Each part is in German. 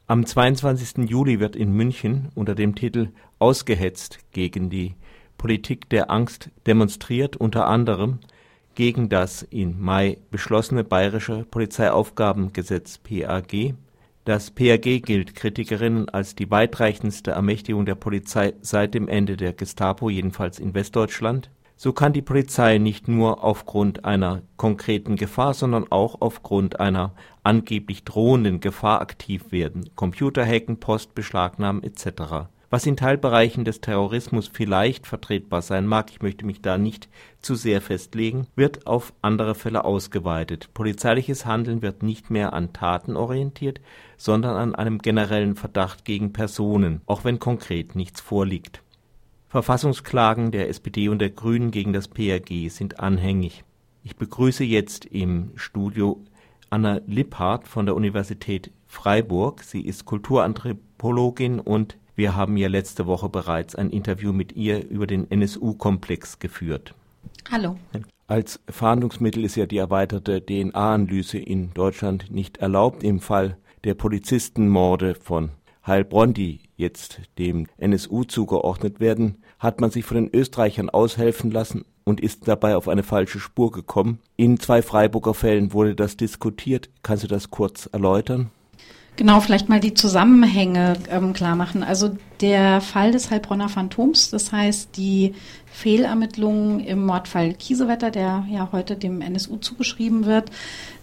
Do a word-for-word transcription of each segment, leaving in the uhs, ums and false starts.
Am zweiundzwanzigsten Juli wird in München unter dem Titel »Ausgehetzt gegen die Politik der Angst« demonstriert, unter anderem gegen das im Mai beschlossene Bayerische Polizeiaufgabengesetz P A G. Das P A G gilt Kritikerinnen als die weitreichendste Ermächtigung der Polizei seit dem Ende der Gestapo, jedenfalls in Westdeutschland. So kann die Polizei nicht nur aufgrund einer konkreten Gefahr, sondern auch aufgrund einer angeblich drohenden Gefahr aktiv werden, Computer hacken, Post beschlagnahmen et cetera. Was in Teilbereichen des Terrorismus vielleicht vertretbar sein mag, ich möchte mich da nicht zu sehr festlegen, wird auf andere Fälle ausgeweitet. Polizeiliches Handeln wird nicht mehr an Taten orientiert, sondern an einem generellen Verdacht gegen Personen, auch wenn konkret nichts vorliegt. Verfassungsklagen der S P D und der Grünen gegen das P A G sind anhängig. Ich begrüße jetzt im Studio Anna Lipphardt von der Universität Freiburg. Sie ist Kulturanthropologin und wir haben ja letzte Woche bereits ein Interview mit ihr über den N S U-Komplex geführt. Hallo. Als Fahndungsmittel ist ja die erweiterte D N A-Analyse in Deutschland nicht erlaubt. Im Fall der Polizistenmorde von Heilbronn, die jetzt dem N S U zugeordnet werden, hat man sich von den Österreichern aushelfen lassen und ist dabei auf eine falsche Spur gekommen. In zwei Freiburger Fällen wurde das diskutiert. Kannst du das kurz erläutern? Genau, vielleicht mal die Zusammenhänge ähm, klar machen. Also der Fall des Heilbronner Phantoms, das heißt die Fehlermittlungen im Mordfall Kiesewetter, der ja heute dem N S U zugeschrieben wird,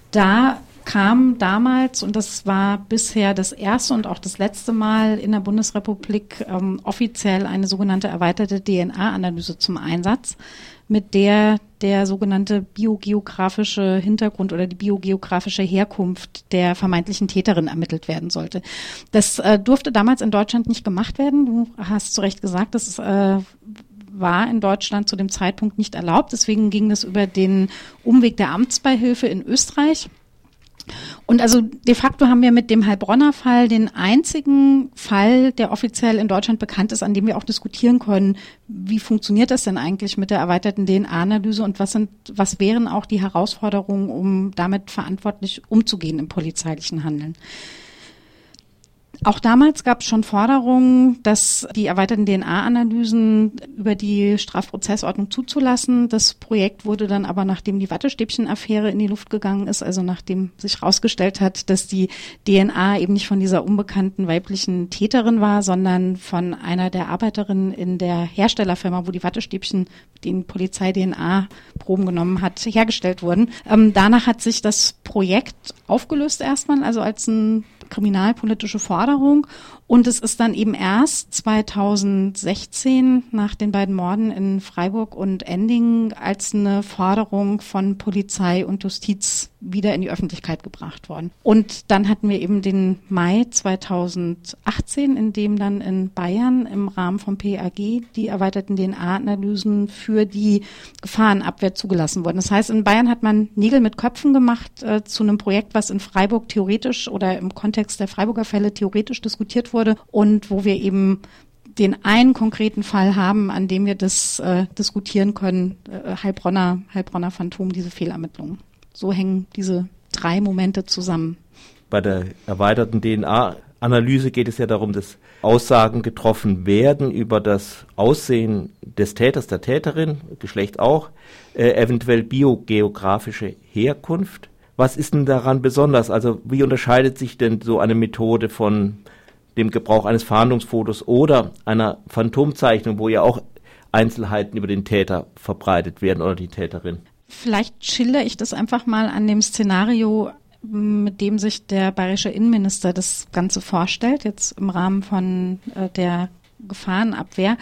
da kam damals, und das war bisher das erste und auch das letzte Mal in der Bundesrepublik ähm, offiziell eine sogenannte erweiterte D N A-Analyse zum Einsatz, mit der der sogenannte biogeografische Hintergrund oder die biogeografische Herkunft der vermeintlichen Täterin ermittelt werden sollte. Das äh, durfte damals in Deutschland nicht gemacht werden. Du hast zu Recht gesagt, das äh, war in Deutschland zu dem Zeitpunkt nicht erlaubt. Deswegen ging das über den Umweg der Amtsbeihilfe in Österreich. Und also de facto haben wir mit dem Heilbronner Fall den einzigen Fall, der offiziell in Deutschland bekannt ist, an dem wir auch diskutieren können, wie funktioniert das denn eigentlich mit der erweiterten D N A-Analyse und was sind, was wären auch die Herausforderungen, um damit verantwortlich umzugehen im polizeilichen Handeln. Auch damals gab es schon Forderungen, dass die erweiterten D N A-Analysen über die Strafprozessordnung zuzulassen. Das Projekt wurde dann aber, nachdem die Wattestäbchen-Affäre in die Luft gegangen ist, also nachdem sich herausgestellt hat, dass die D N A eben nicht von dieser unbekannten weiblichen Täterin war, sondern von einer der Arbeiterinnen in der Herstellerfirma, wo die Wattestäbchen, den Polizei-D N A-Proben genommen hat, hergestellt wurden. Ähm, danach hat sich das Projekt aufgelöst erstmal, also als ein kriminalpolitische Forderung. Und es ist dann eben erst zweitausendsechzehn nach den beiden Morden in Freiburg und Endingen als eine Forderung von Polizei und Justiz wieder in die Öffentlichkeit gebracht worden. Und dann hatten wir eben den Mai zweitausendachtzehn, in dem dann in Bayern im Rahmen vom P A G die erweiterten D N A-Analysen für die Gefahrenabwehr zugelassen wurden. Das heißt, in Bayern hat man Nägel mit Köpfen gemacht äh, zu einem Projekt, was in Freiburg theoretisch oder im Kontext der Freiburger Fälle theoretisch diskutiert wurde und wo wir eben den einen konkreten Fall haben, an dem wir das äh, diskutieren können, äh, Heilbronner, Heilbronner Phantom, diese Fehlermittlungen. So hängen diese drei Momente zusammen. Bei der erweiterten D N A-Analyse geht es ja darum, dass Aussagen getroffen werden über das Aussehen des Täters, der Täterin, Geschlecht auch, äh, eventuell biogeografische Herkunft. Was ist denn daran besonders? Also wie unterscheidet sich denn so eine Methode von dem Gebrauch eines Fahndungsfotos oder einer Phantomzeichnung, wo ja auch Einzelheiten über den Täter verbreitet werden oder die Täterin? Vielleicht schildere ich das einfach mal an dem Szenario, mit dem sich der bayerische Innenminister das Ganze vorstellt, jetzt im Rahmen von äh, der Gefahrenabwehr.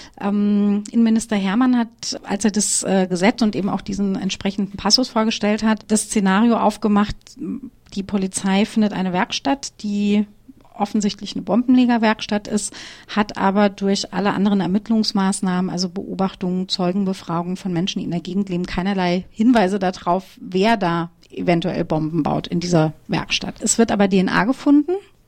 Ähm, Innenminister Hermann hat, als er das äh, Gesetz und eben auch diesen entsprechenden Passus vorgestellt hat, das Szenario aufgemacht, die Polizei findet eine Werkstatt, die offensichtlich eine Bombenlegerwerkstatt ist, hat aber durch alle anderen Ermittlungsmaßnahmen, also Beobachtungen, Zeugenbefragungen von Menschen, die in der Gegend leben, keinerlei Hinweise darauf, wer da eventuell Bomben baut in dieser Werkstatt. Es wird aber D N A gefunden,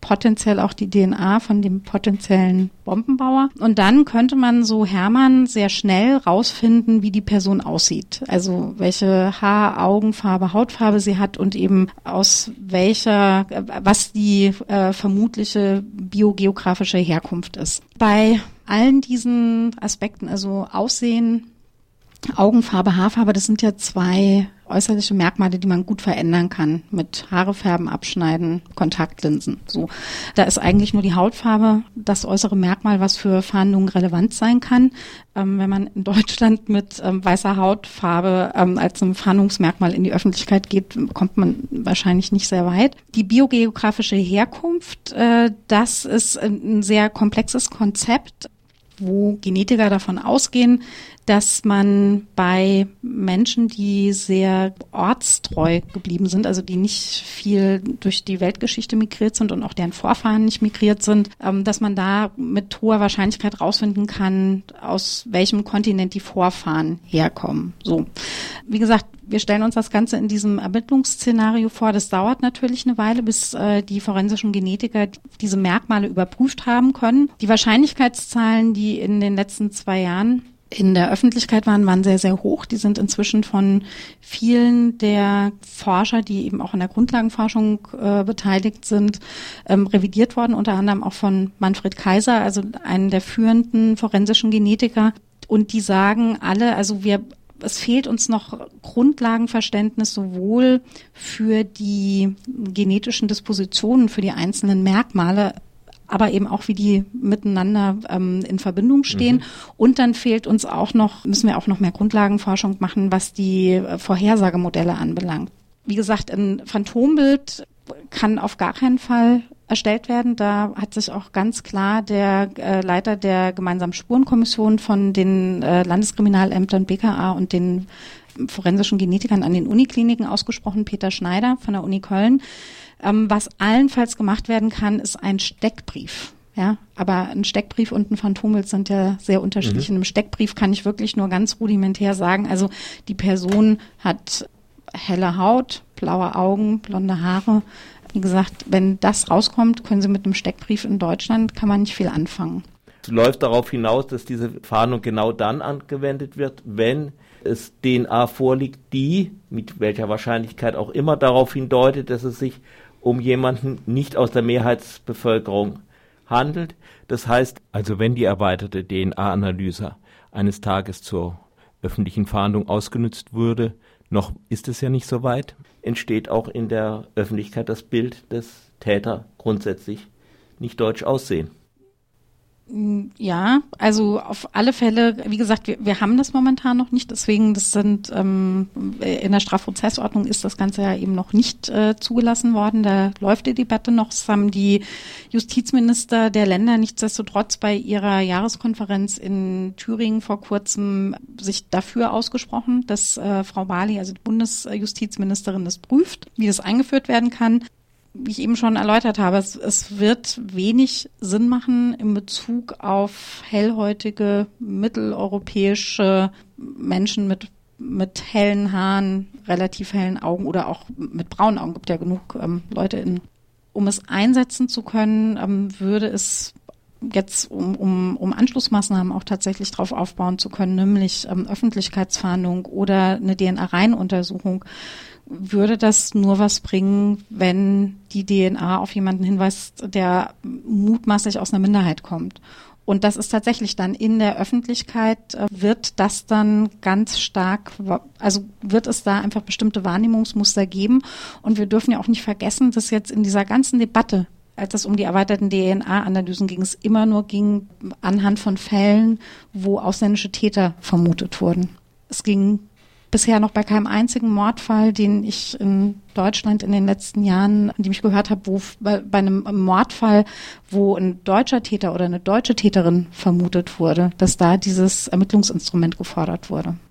potenziell auch die D N A von dem potenziellen Bombenbauer. Und dann könnte man, so Herrmann, sehr schnell rausfinden, wie die Person aussieht. Also welche Haar-, Augenfarbe, Hautfarbe sie hat und eben aus welcher, was die äh, vermutliche biogeografische Herkunft ist. Bei allen diesen Aspekten, also Aussehen, Augenfarbe, Haarfarbe, das sind ja zwei äußerliche Merkmale, die man gut verändern kann mit Haare färben, abschneiden, Kontaktlinsen. So, da ist eigentlich nur die Hautfarbe das äußere Merkmal, was für Fahndungen relevant sein kann. Ähm, wenn man in Deutschland mit ähm, weißer Hautfarbe ähm, als ein Fahndungsmerkmal in die Öffentlichkeit geht, kommt man wahrscheinlich nicht sehr weit. Die biogeografische Herkunft, äh, das ist ein sehr komplexes Konzept, wo Genetiker davon ausgehen, dass man bei Menschen, die sehr ortstreu geblieben sind, also die nicht viel durch die Weltgeschichte migriert sind und auch deren Vorfahren nicht migriert sind, dass man da mit hoher Wahrscheinlichkeit rausfinden kann, aus welchem Kontinent die Vorfahren herkommen. So, wie gesagt, wir stellen uns das Ganze in diesem Ermittlungsszenario vor. Das dauert natürlich eine Weile, bis äh, die forensischen Genetiker diese Merkmale überprüft haben können. Die Wahrscheinlichkeitszahlen, die in den letzten zwei Jahren in der Öffentlichkeit waren, waren sehr, sehr hoch. Die sind inzwischen von vielen der Forscher, die eben auch in der Grundlagenforschung äh, beteiligt sind, ähm, revidiert worden, unter anderem auch von Manfred Kaiser, also einen der führenden forensischen Genetiker. Und die sagen alle, also wir Es fehlt uns noch Grundlagenverständnis sowohl für die genetischen Dispositionen, für die einzelnen Merkmale, aber eben auch, wie die miteinander ähm, in Verbindung stehen. Mhm. Und dann fehlt uns auch noch, müssen wir auch noch mehr Grundlagenforschung machen, was die äh, Vorhersagemodelle anbelangt. Wie gesagt, ein Phantombild kann auf gar keinen Fall erstellt werden. Da hat sich auch ganz klar der äh, Leiter der gemeinsamen Spurenkommission von den äh, Landeskriminalämtern B K A und den forensischen Genetikern an den Unikliniken ausgesprochen, Peter Schneider von der Uni Köln. Ähm, was allenfalls gemacht werden kann, ist ein Steckbrief. Ja, aber ein Steckbrief und ein Phantombild sind ja sehr unterschiedlich. Mhm. In einem Steckbrief kann ich wirklich nur ganz rudimentär sagen, also die Person hat helle Haut, blaue Augen, blonde Haare. Wie gesagt, wenn das rauskommt, können Sie mit einem Steckbrief in Deutschland, kann man nicht viel anfangen. Es läuft darauf hinaus, dass diese Fahndung genau dann angewendet wird, wenn es D N A vorliegt, die, mit welcher Wahrscheinlichkeit auch immer, darauf hindeutet, dass es sich um jemanden nicht aus der Mehrheitsbevölkerung handelt. Das heißt, also wenn die erweiterte D N A-Analyse eines Tages zur öffentlichen Fahndung ausgenutzt würde, noch ist es ja nicht so weit, entsteht auch in der Öffentlichkeit das Bild, dass Täter grundsätzlich nicht deutsch aussehen. Ja, also auf alle Fälle, wie gesagt, wir, wir haben das momentan noch nicht, deswegen, das sind ähm, in der Strafprozessordnung ist das Ganze ja eben noch nicht äh, zugelassen worden, da läuft die Debatte noch. Das haben die Justizminister der Länder nichtsdestotrotz bei ihrer Jahreskonferenz in Thüringen vor kurzem sich dafür ausgesprochen, dass äh, Frau Barley, also die Bundesjustizministerin, das prüft, wie das eingeführt werden kann. Wie ich eben schon erläutert habe, es, es wird wenig Sinn machen in Bezug auf hellhäutige, mitteleuropäische Menschen mit, mit hellen Haaren, relativ hellen Augen oder auch mit braunen Augen, gibt ja genug ähm, Leute in. Um es einsetzen zu können, ähm, würde es jetzt, um, um, um Anschlussmaßnahmen auch tatsächlich drauf aufbauen zu können, nämlich ähm, Öffentlichkeitsfahndung oder eine D N A-Reihenuntersuchung, würde das nur was bringen, wenn die D N A auf jemanden hinweist, der mutmaßlich aus einer Minderheit kommt. Und das ist tatsächlich dann in der Öffentlichkeit, wird das dann ganz stark, also wird es da einfach bestimmte Wahrnehmungsmuster geben. Und wir dürfen ja auch nicht vergessen, dass jetzt in dieser ganzen Debatte, als es um die erweiterten D N A-Analysen ging, es immer nur ging anhand von Fällen, wo ausländische Täter vermutet wurden. Es ging bisher noch bei keinem einzigen Mordfall, den ich in Deutschland in den letzten Jahren, an dem ich gehört habe, wo bei, bei einem Mordfall, wo ein deutscher Täter oder eine deutsche Täterin vermutet wurde, dass da dieses Ermittlungsinstrument gefordert wurde.